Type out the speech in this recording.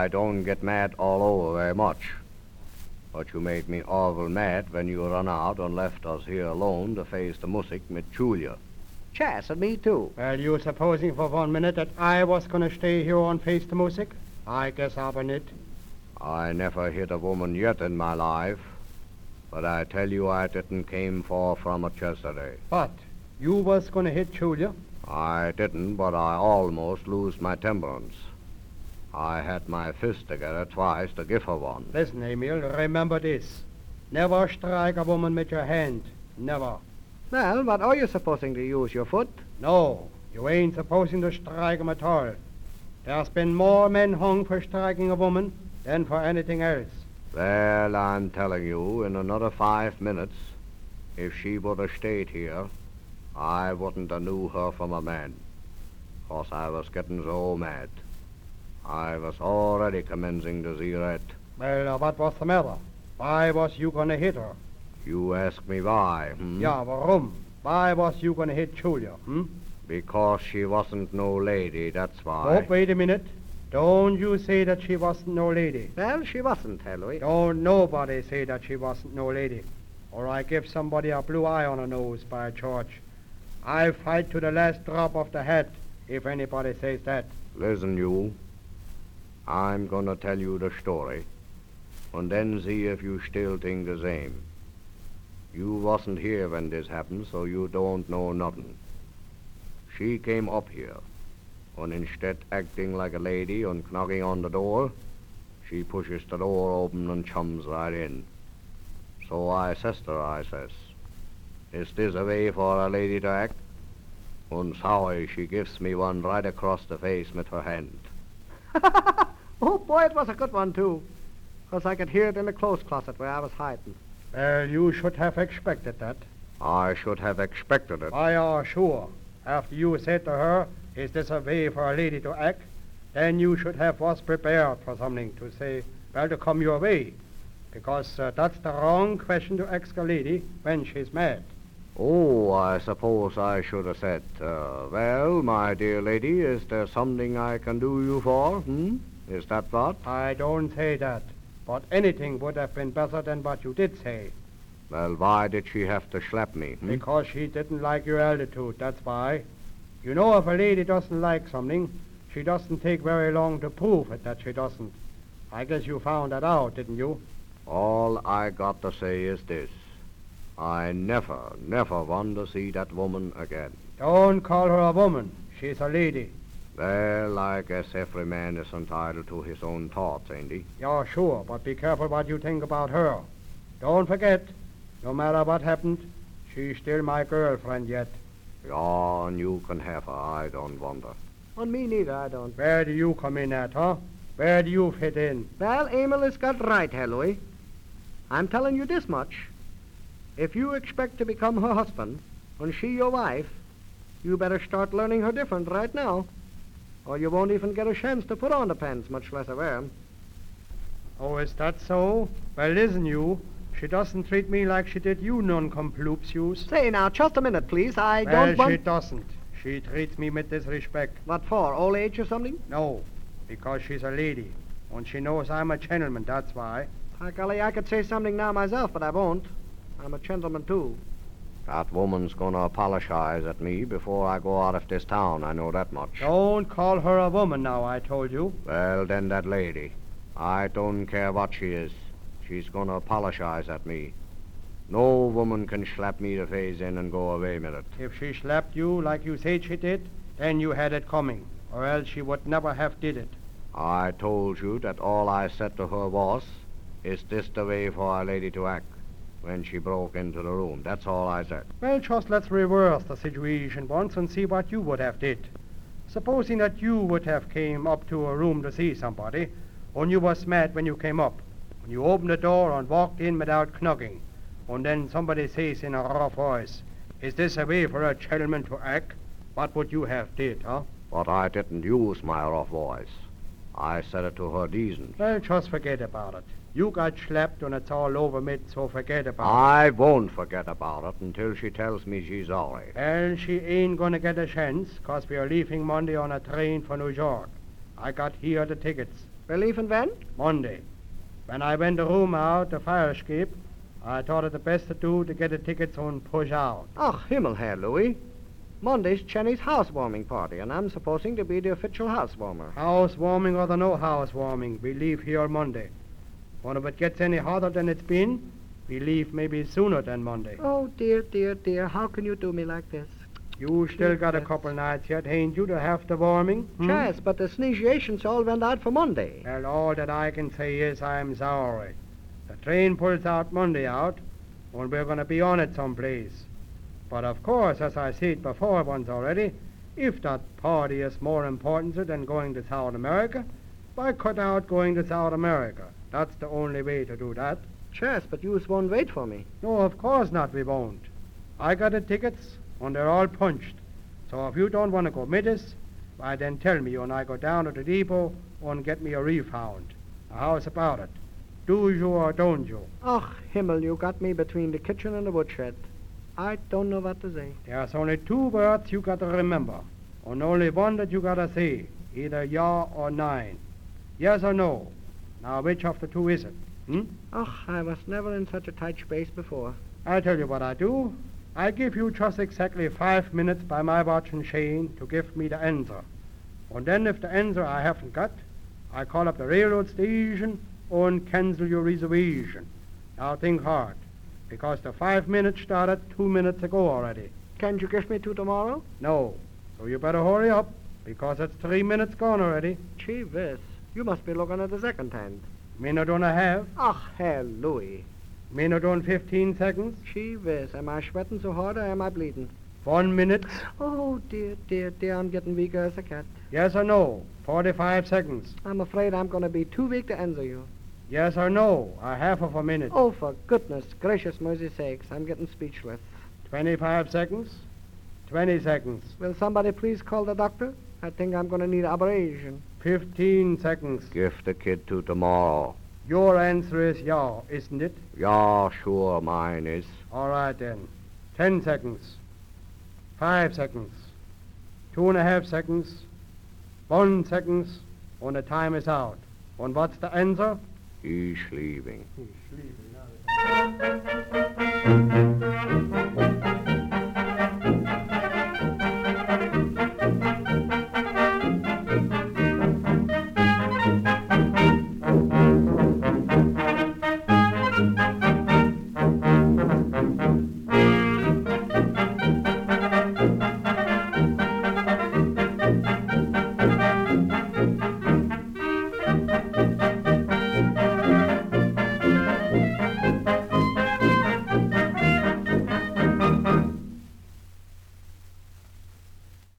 I don't get mad all over very much. But you made me awful mad when you run out and left us here alone to face the music with Julia. Chas, and me too. Well, you supposing for 1 minute that I was going to stay here and face the music? I guess I've been it. I never hit a woman yet in my life, but I tell you I didn't came far from it yesterday. But you was going to hit Julia? I didn't, but I almost lose my temperance. I had my fist together twice to give her one. Listen, Emil, remember this. Never strike a woman with your hand. Never. Well, but are you supposing to use your foot? No, you ain't supposing to strike 'em at all. There's been more men hung for striking a woman than for anything else. Well, I'm telling you, in another 5 minutes, if she would have stayed here, I wouldn't have knew her from a man. 'Cause I was getting so mad. I was already commencing to see red. Well, what was the matter? Why was you going to hit her? You ask me why, Yeah, warum? Why was you going to hit Julia, Because she wasn't no lady, that's why. Oh, wait a minute. Don't you say that she wasn't no lady. Well, she wasn't, Louis. Don't nobody say that she wasn't no lady. Or I give somebody a blue eye on her nose, by George. I'll fight to the last drop of the hat if anybody says that. Listen, you. I'm gonna tell you the story, and then see if you still think the same. You wasn't here when this happened, so you don't know nothing. She came up here, and instead acting like a lady and knocking on the door, she pushes the door open and chums right in. So I says to her, I says, is this a way for a lady to act? And sorry, she gives me one right across the face with her hand. Oh, boy, it was a good one, too. 'Cause I could hear it in the clothes closet where I was hiding. Well, you should have expected that. I should have expected it. I are sure. After you said to her, is this a way for a lady to act? Then you should have was prepared for something to say, well, to come your way. Because that's the wrong question to ask a lady when she's mad. Oh, I suppose I should have said, well, my dear lady, is there something I can do you for, Is that what? I don't say that. But anything would have been better than what you did say. Well, why did she have to slap me? Because she didn't like your attitude, that's why. You know, if a lady doesn't like something, she doesn't take very long to prove it that she doesn't. I guess you found that out, didn't you? All I got to say is this. I never want to see that woman again. Don't call her a woman. She's a lady. Well, I guess every man is entitled to his own thoughts, ain't he? Yeah, sure, but be careful what you think about her. Don't forget, no matter what happened, she's still my girlfriend yet. Yeah, and you can have her. I don't want her. On me neither, I don't. Where do you come in at, huh? Where do you fit in? Well, Emil has got right, Louis. I'm telling you this much. If you expect to become her husband, and she your wife, you better start learning her different right now. Or you won't even get a chance to put on the pants, much less wear 'em. Oh, is that so? Well, listen, you. She doesn't treat me like she did you, non-comploopsius. Say, now, just a minute, please. I Well, don't want... she doesn't. She treats me with disrespect. What for, old age or something? No, because she's a lady. And she knows I'm a gentleman, that's why. By golly, I could say something now myself, but I won't. I'm a gentleman, too. That woman's gonna apologize at me before I go out of this town, I know that much. Don't call her a woman now, I told you. Well, then that lady. I don't care what she is. She's gonna apologize at me. No woman can slap me the face in and go away with it. If she slapped you like you said she did, then you had it coming, or else she would never have did it. I told you that all I said to her was, is this the way for a lady to act? When she broke into the room. That's all I said. Well, just let's reverse the situation once and see what you would have did. Supposing that you would have came up to a room to see somebody, and you was mad when you came up, and you opened the door and walked in without knocking, and then somebody says in a rough voice, is this a way for a gentleman to act? What would you have did, huh? But I didn't use my rough voice. I said it to her decent. Well, just forget about it. You got slapped and it's all over, mate, so forget about it. I won't forget about it until she tells me she's sorry. Well, she ain't gonna get a chance, 'cause we are leaving Monday on a train for New York. I got here the tickets. Relief when? Monday. When I went the room out, the fire escape, I thought it the best to do to get the tickets and push out. Ach, Himmel, Herr Louis. Monday's Chenny's housewarming party, and I'm supposing to be the official housewarmer. Housewarming or the no housewarming, we leave here Monday. When if it gets any hotter than it's been, we leave maybe sooner than Monday. Oh, dear, dear, dear, how can you do me like this? You still got a couple nights yet, ain't you, to have the warming? Yes, but the initiations all went out for Monday. Well, all that I can say is I'm sorry. The train pulls out Monday out, and we're going to be on it someplace. But of course, as I said before once already, if that party is more important than going to South America, why cut out going to South America? That's the only way to do that. Yes, but you won't wait for me. No, of course not, we won't. I got the tickets, and they're all punched. So if you don't want to go with us, why then tell me, and I go down to the depot and get me a refund. Now, how's about it? Do you or don't you? Ach, Himmel, you got me between the kitchen and the woodshed. I don't know what to say. There's only two words you got to remember, and only one that you got to say, either ja or nein. Yes or no. Now, which of the two is it? Ach, I was never in such a tight space before. I'll tell you what I do. I give you just exactly 5 minutes by my watch and chain to give me the answer. And then if the answer I haven't got, I call up the railroad station and cancel your reservation. Now think hard, because the 5 minutes started 2 minutes ago already. Can't you give me to tomorrow? No. So you better hurry up, because it's 3 minutes gone already. Gee whiz, you must be looking at the second hand. Me not gonna have. Ach, Herr Louis. Me not on 15 seconds. Gee whiz, am I sweating so hard or am I bleeding? 1 minute. Oh, dear, dear, dear, I'm getting weaker as a cat. Yes or no? 45 seconds. I'm afraid I'm going to be too weak to answer you. Yes or no? A half of a minute. Oh, for goodness gracious mercy sakes, I'm getting speechless. 25 seconds. 20 seconds. Will somebody please call the doctor? I think I'm going to need abrasion. 15 seconds. Give the kid to tomorrow. Your answer is ja, isn't it? Yeah, sure, mine is. All right, then. 10 seconds. 5 seconds. 2.5 seconds. 1 second. And the time is out. And what's the answer? He's leaving. He's leaving.